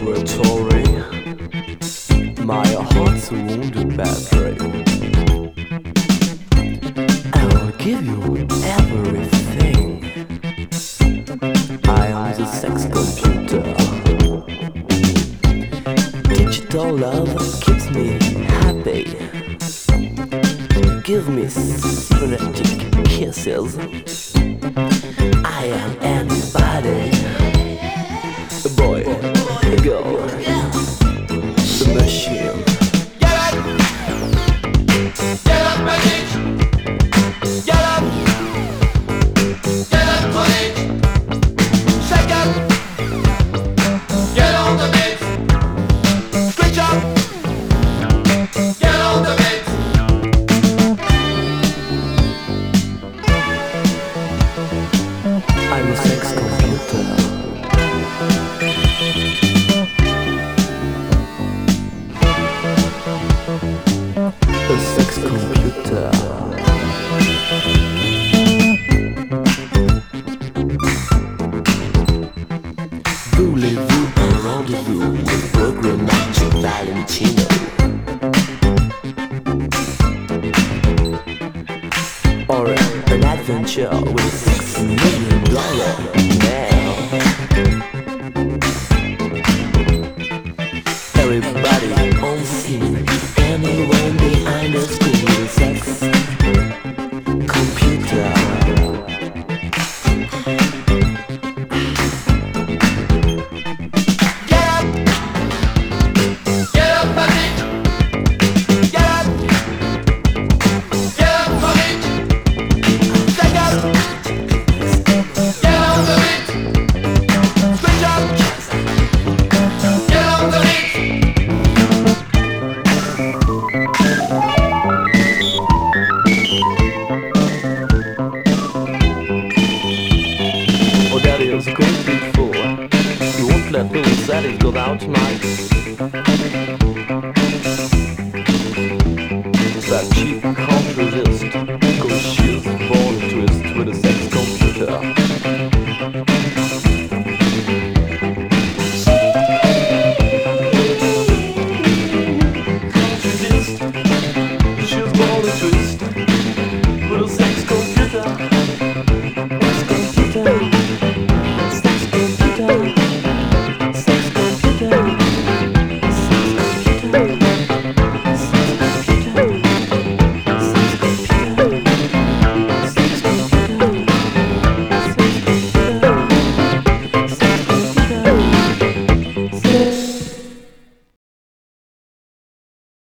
laboratory. My heart's a wounded battery. I'll give you everything. I am the sex computer. Digital love keeps me happy. Give me cybernetic kisses. I am anybody. A boy, a girl, the machine. Get up! Get up, magic! Get up! Get up, Tony! Shake up! Get on the beat! Switch up! Get on the beat! I'm a sex computer. A sex computer. Voulez-vous un rendez-vous with programmatic Valentino? Or an adventure with $6 million man? Everybody on scene, anyone behind the screen, sex computer. Get up! Get up, magic! Get up! Get up, Tony! Shake up! Get on the beat! Switch up! Get on the beat! Oh, daddy is a cool big fool. You won't let little Sally go out tonight. That cheap